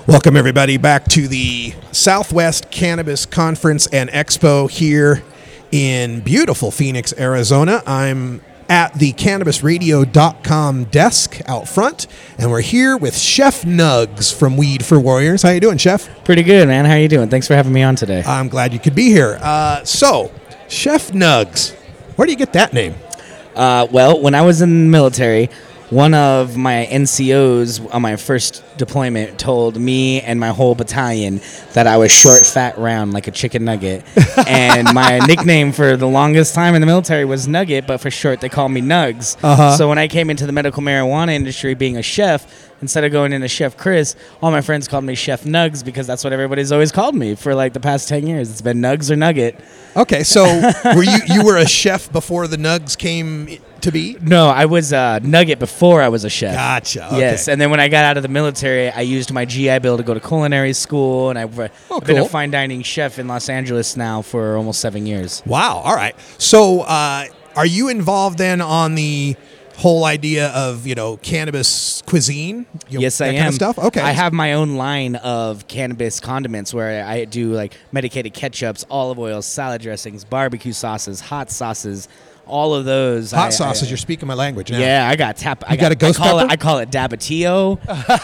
Welcome, everybody, back to the Southwest Cannabis Conference and Expo here in beautiful Phoenix, Arizona. I'm at the CannabisRadio.com desk out front, and we're here with Chef Nugs from Weed for Warriors. How you doing, Chef? Pretty good, man. How you doing? Thanks for having me on today. I'm glad you could be here. So, Chef Nugs, where do you get that name? Well, when I was in the military, one of my NCOs on my first deployment told me and my whole battalion that I was short, fat, round, like a chicken nugget. And my nickname for the longest time in the military was Nugget, but for short, they called me Nugs. So when I came into the medical marijuana industry being a chef, instead of going into Chef Chris, all my friends called me Chef Nugs because that's what everybody's always called me for like the past 10 years. It's been Nugs or Nugget. Okay, so you were a chef before the Nugs came to be? No, I was a Nugget before I was a chef. Gotcha. Okay. Yes, and then when I got out of the military, I used my GI Bill to go to culinary school, and I've been a fine dining chef in Los Angeles now for almost 7 years. Wow. All right. So are you involved then on the whole idea of, cannabis cuisine? Yes, I am. Kind of stuff? Okay. I have my own line of cannabis condiments where I do like medicated ketchups, olive oils, salad dressings, barbecue sauces, hot sauces, all of those. Hot sauces, you're speaking my language now. Yeah, I got tap. You got a ghost pepper? I call it Dabatillo,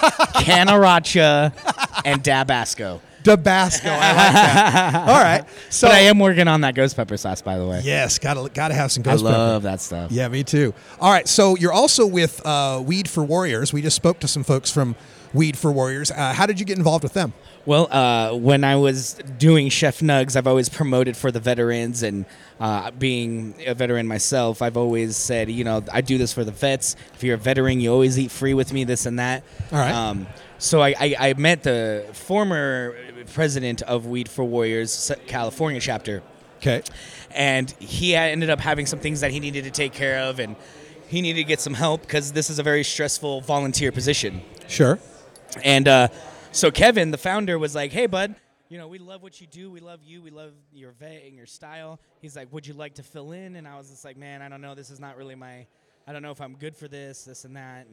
Canaracha, and Dabasco. Tabasco, I like that. All right. So But I am working on that ghost pepper sauce, by the way. Yes, gotta have some ghost I pepper. love that stuff. Yeah, me too. All right, so you're also with Weed for Warriors. We just spoke to some folks from Weed for Warriors. How did you get involved with them? Well, when I was doing Chef Nugs, I've always promoted for the veterans, and being a veteran myself, I've always said, I do this for the vets. If you're a veteran, you always eat free with me, this and that. All right. So I met the former president of Weed for Warriors California chapter. Okay. And he ended up having some things that he needed to take care of, and he needed to get some help because this is a very stressful volunteer position. Sure. And so Kevin, the founder, was like, hey, bud, we love what you do. We love you. We love your vet and your style. He's like, would you like to fill in? And I was just like, man, I don't know. This is not really I don't know if I'm good for this and that.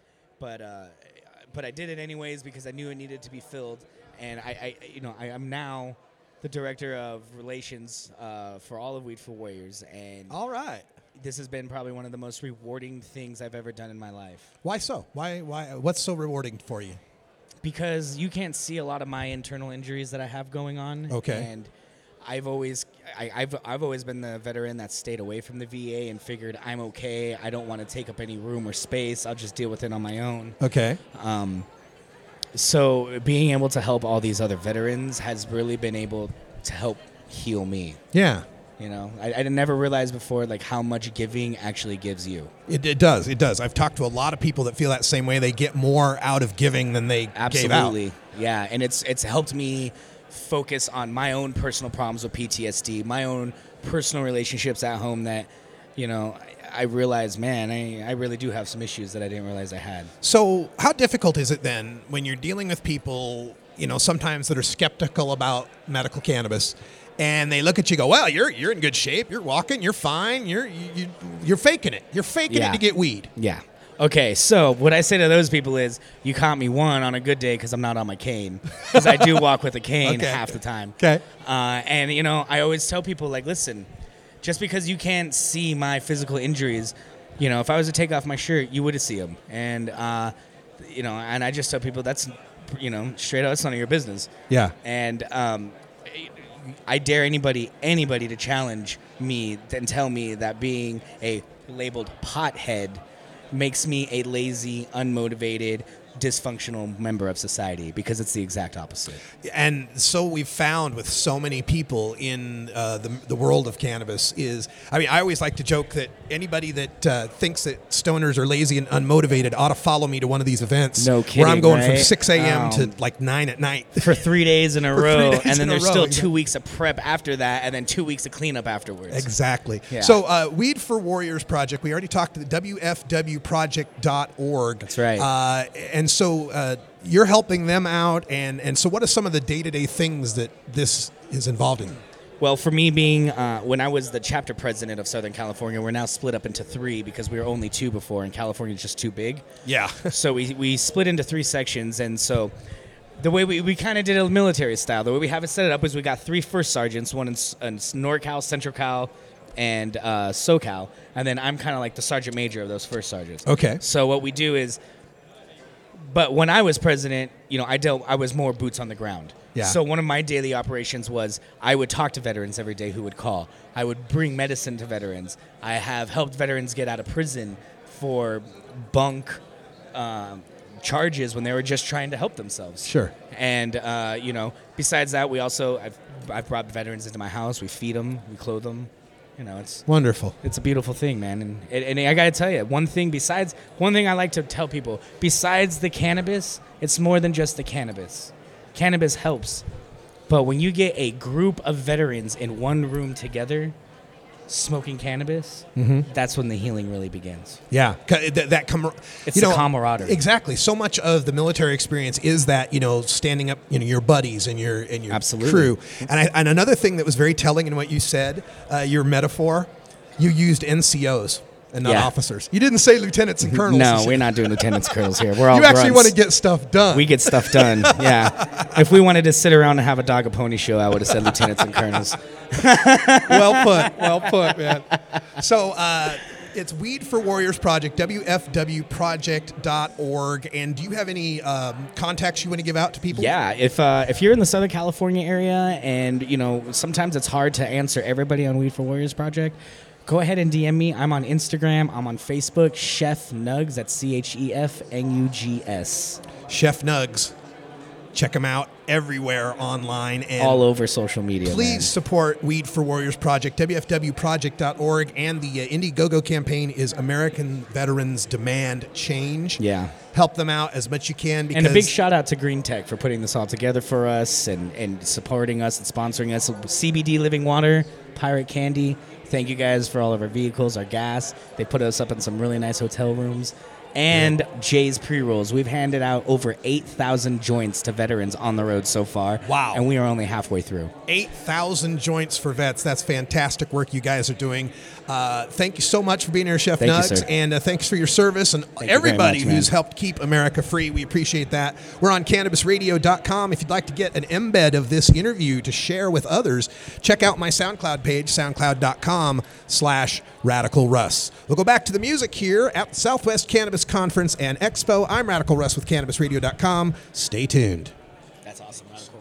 But I did it anyways because I knew it needed to be filled. And I'm now the director of relations for all of Weed for Warriors. And all right. This has been probably one of the most rewarding things I've ever done in my life. Why so? Why? What's so rewarding for you? Because you can't see a lot of my internal injuries that I have going on. Okay. And I've always been the veteran that stayed away from the VA and figured I'm okay. I don't want to take up any room or space. I'll just deal with it on my own. Okay. So being able to help all these other veterans has really been able to help heal me. Yeah. I never realized before like how much giving actually gives you. It does. It does. I've talked to a lot of people that feel that same way. They get more out of giving than they gave out. Absolutely. Yeah, and it's helped me focus on my own personal problems with PTSD, my own personal relationships at home that, I realized, man, I really do have some issues that I didn't realize I had. So how difficult is it then when you're dealing with people, sometimes that are skeptical about medical cannabis, and they look at you and go, well, you're in good shape. You're walking. You're fine. You're faking it. You're faking it to get weed. Yeah. Okay, so what I say to those people is, you caught me on a good day because I'm not on my cane. Because I do walk with a cane half the time. Okay. And, I always tell people, like, listen, just because you can't see my physical injuries, if I was to take off my shirt, you would see them. And, and I just tell people that's, straight out, it's none of your business. Yeah. And I dare anybody to challenge me and tell me that being a labeled pothead makes me a lazy, unmotivated, dysfunctional member of society, because it's the exact opposite. And so we've found with so many people in the world of cannabis is, I always like to joke that anybody that thinks that stoners are lazy and unmotivated ought to follow me to one of these events. No kidding, where I'm going right? from 6 a.m. to like 9 at night. For 3 days in a row, and then there's still 2 exactly. weeks of prep after that, and then 2 weeks of cleanup afterwards. Exactly. Yeah. So Weed for Warriors Project, we already talked to the WFWproject.org. That's right. And so you're helping them out, and so what are some of the day-to-day things that this is involved in? Well, for me being, when I was the chapter president of Southern California, we're now split up into 3 because we were only 2 before, and California is just too big. Yeah. So we split into 3 sections, and so The way we kind of did it military style. The way we have it set up is we got 3 first sergeants, one in NorCal, Central Cal, and SoCal, and then I'm kind of like the sergeant major of those first sergeants. Okay. So what we do is, but when I was president, I was more boots on the ground. Yeah. So one of my daily operations was I would talk to veterans every day who would call. I would bring medicine to veterans. I have helped veterans get out of prison for bunk charges when they were just trying to help themselves. Sure. And besides that, I've brought veterans into my house. We feed them, we clothe them. It's Wonderful. It's a beautiful thing, man. And I got to tell you, one thing I like to tell people, besides the cannabis, it's more than just the cannabis. Cannabis helps. But when you get a group of veterans in one room together smoking cannabis, that's when the healing really begins. Yeah. It's the camaraderie. Exactly. So much of the military experience is that, standing up, your buddies and your Absolutely. crew. And another thing that was very telling in what you said, your metaphor, you used NCOs and not officers. You didn't say lieutenants and colonels. No, we're not doing lieutenants and colonels here. We're all You actually grunts. want to get stuff done. We get stuff done, yeah. If we wanted to sit around and have a dog and pony show, I would have said lieutenants and colonels. Well put, man. So it's Weed for Warriors Project, WFWproject.org. And do you have any contacts you want to give out to people? Yeah, if you're in the Southern California area and, sometimes it's hard to answer everybody on Weed for Warriors Project, go ahead and DM me. I'm on Instagram. I'm on Facebook. Chef Nugs. That's CHEFNUGS. Chef Nugs. Check them out everywhere online. And all over social media. Please support Weed for Warriors Project, WFWproject.org. And the Indiegogo campaign is American Veterans Demand Change. Yeah. Help them out as much as you can. And a big shout out to Green Tech for putting this all together for us and supporting us and sponsoring us. CBD Living Water, Pirate Candy. Thank you guys for all of our vehicles, our gas. They put us up in some really nice hotel rooms. And Jay's Pre-Rolls. We've handed out over 8,000 joints to veterans on the road so far. Wow. And we are only halfway through. 8,000 joints for vets. That's fantastic work you guys are doing. Thank you so much for being here, Chef Nugs. You, sir. And thanks for your service and everybody who's helped keep America free. We appreciate that. We're on CannabisRadio.com. If you'd like to get an embed of this interview to share with others, check out my SoundCloud page, soundcloud.com/Radical Russ. We'll go back to the music here at the Southwest Cannabis Conference and Expo. I'm Radical Russ with CannabisRadio.com. Stay tuned. That's awesome.